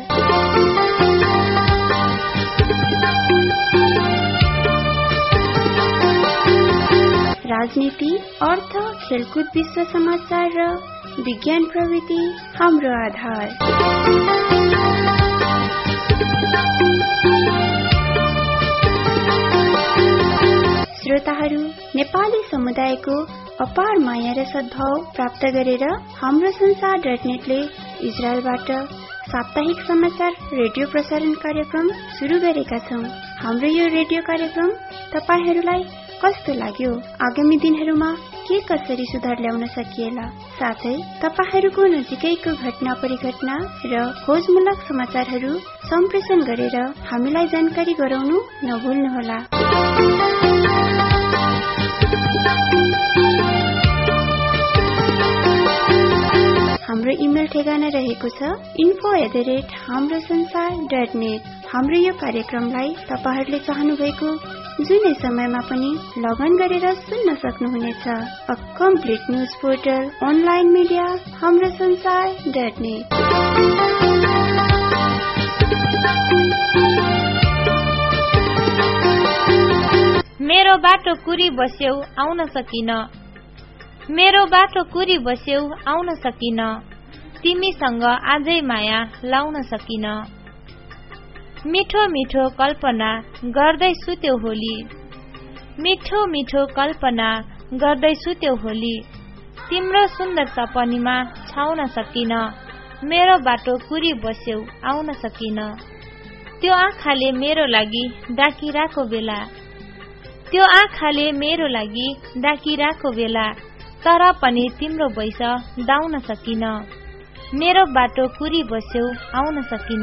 राजनीति, अर्थ, खेलकुद, विश्व समाचार र विज्ञान प्रविधि हाम्रो आधार। श्रोताहरू, नेपाली समुदायको अपार माया र सद्भाव प्राप्त गरेर हाम्रो संसार डट नेटले इजरायलबाट साप्ताहिक समाचार रेडियो प्रसारण कार्यक्रम सुरु गरेका छौं। हाम्रो यो रेडियो कार्यक्रम तपाईहरूलाई कस्तो लाग्यो? आगामी दिनहरूमा के कसरी सुधार ल्याउन सकिएला? साथै तपाईहरूको नजिकैको घटना परिघटना र खोजमूलक समाचारहरू सम्प्रेषण गरेर हामीलाई जानकारी गराउनु नभुल्नुहोला। हाम्रो इमेल ठेगाना रहेको छ इन्फो एट द रेट हाम्रो संसार डट नेट। हाम्रो यो कार्यक्रमलाई तपाईहरूले चाहनु भएको जुनै समयमा पनि लगन गरेर सुन्न सक्नुहुनेछ। A complete news portal online media हाम्रो संसार डट नेट। मेरो बाटो कुरी बस्यौ आउन सकिन, मेरो बाटो कुरी बस्यौ आउन सकिन, तिमीसँग आजै माया लाउन सकिन। मिठो मिठो कल्पना गर्दै सुत्यो होली, मिठो मिठो कल्पना गर्दैछु त्यो होली। तिम्रो सुन्दर सपनीमा छाउन सकिन, मेरो बाटो कुरी बस्यौ आउन सकिन। त्यो आँखाले मेरो लागि डाकिराको बेला, त्यो आँखाले मेरो लागि डाकिराको बेला, तर पनि तिम्रो बैस दाउन सकिन, मेरो बाटो कुरी बस्यौ आउन सकिन।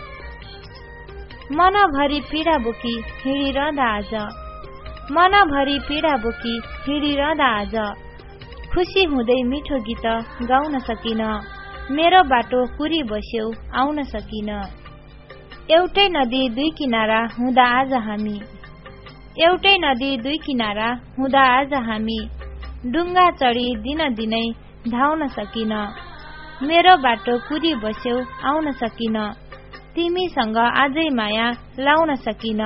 मनभरि पीडा बोकी हिँडिरहँदा आज, मनभरि पीडा बोकी हिँडिरहँदा आज, खुसी हुँदै मिठो गीत गाउन सकिन, मेरो बाटो कुरी बस्यौ आउन सकिन। एउटै नदी दुई किनारा हुँदा आज हामी, एउटै नदी दुई किनारा हुँदा आज हामी, डुङ्गा चढी दिन दिनै धाउन सकिन, मेरो बाटो कुरी बस्यौ आउन सकिन, तिमीसँग आजै माया लाउन सकिन।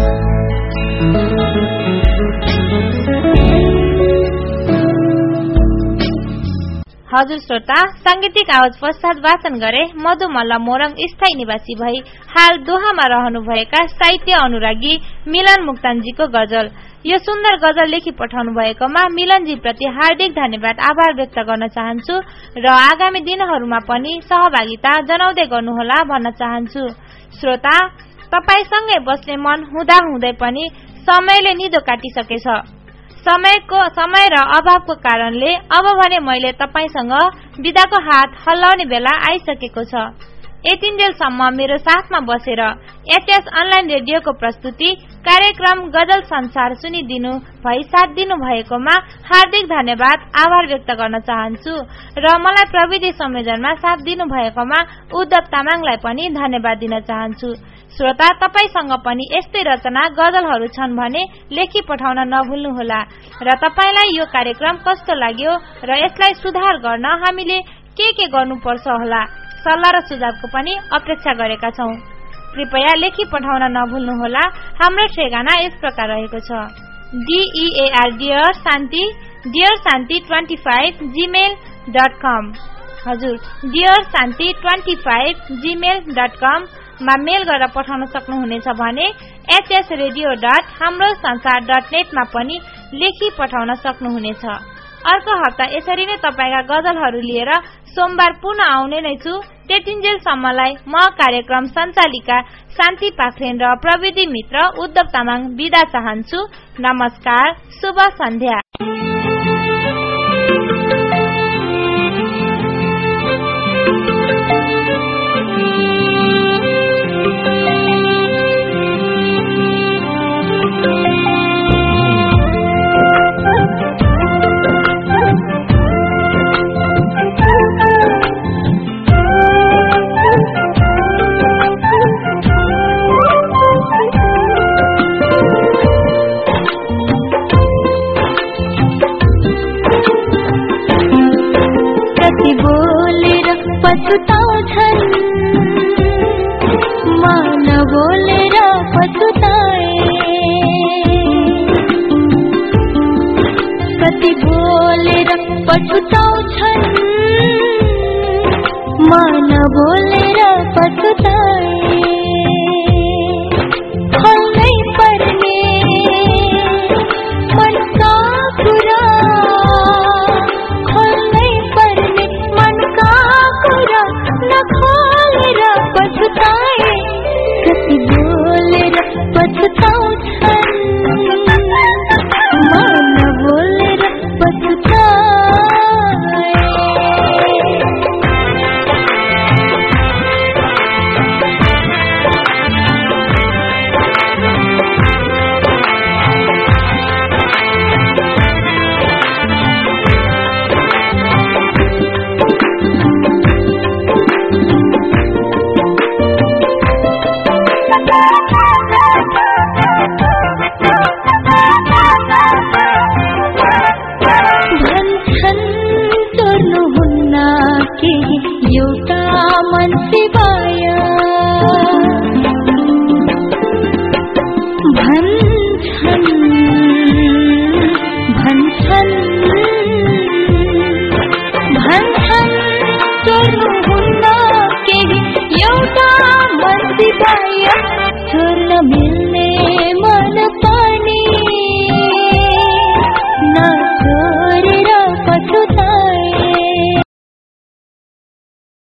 हजुर श्रोता, सांगीतिक आवाज पश्चात वाचन गरे मधुमल्ल मोरङ स्थायी निवासी भई हाल दोहामा रहनुभएका साहित्य अनुरागी मिलन मुक्तानजीको गजल। यो सुन्दर गजल लेखी पठाउनु भएकोमा मिलनजी प्रति हार्दिक धन्यवाद आभार व्यक्त गर्न चाहन्छु र आगामी दिनहरूमा पनि सहभागिता जनाउँदै गर्नुहोला भन्न चाहन्छु। श्रोता, तपाईसँगै बस्ने मन हुँदा हुँदै पनि समयले निदो काटिसकेछ। समयको समय र अभावको कारणले अब भने मैले तपाईसँग बिदाको हात हल्लाउने बेला आइसकेको छ। यतिन्जेलसम्म मेरो साथमा बसेर एचएस अनलाइन रेडियोको प्रस्तुति कार्यक्रम गजल संसार सुनिदिनु भई साथ दिनु भएकोमा हार्दिक धन्यवाद आभार व्यक्त गर्न चाहन्छु र मलाई प्रविधि संयोजनमा साथ दिनु भएकोमा उद्धव तामाङलाई पनि धन्यवाद दिन चाहन्छु। श्रोता, तपाईसँग पनि यस्तै रचना गजलहरू छन् भने लेखी पठाउन नभुल्नुहोला र तपाईलाई यो कार्यक्रम कस्तो लाग्यो र यसलाई सुधार गर्न हामीले के के गर्नुपर्छ होला सल्लाह र सुझावको पनि अपेक्षा गरेका छौं। कृपया लेखी पठाउन नभुल्नुहोला। हाम्रो ठेगाना यस प्रकार रहेको छ D E A R dear Shanti dear Shanti twenty five gmail dot com. हजुर, dear Shanti twenty five gmail dot com मा मेल गरेर पठाउन सक्नुहुनेछ भने एचएस रेडियो डट हाम्रो संसार डट नेट मा पनि लेखी पठाउन सक्नुहुनेछ। अर्को हप्ता यसरी नै तपाईका गजलहरू लिएर सोमबार पुनः आउने नै छु। त्यतिन्जेलसम्मलाई म कार्यक्रम सञ्चालिका शान्ति पाख्रेन र प्रविधि मित्र उद्धव तामाङ बिदा चाहन्छु। नमस्कार, शुभ सन्ध्या। पछुताउँछन् मान बोलेर पछुताए, कति बोलेर पछुताउँछन् मान बोलेर पछुताए, खोल्नै पर्ने मनका कुरा, खोल्नै पर्ने मनका कुरा नखोलेर पछुताए, कति बोलेर पछुताउँछन् मान बोलेर पछुताए। एउटा मान्छे पायो भन्छन् भन्छन् भन्छन् छोड्नुहुन्न केही एउटा मान्छे पायो छोड्न मिल्ने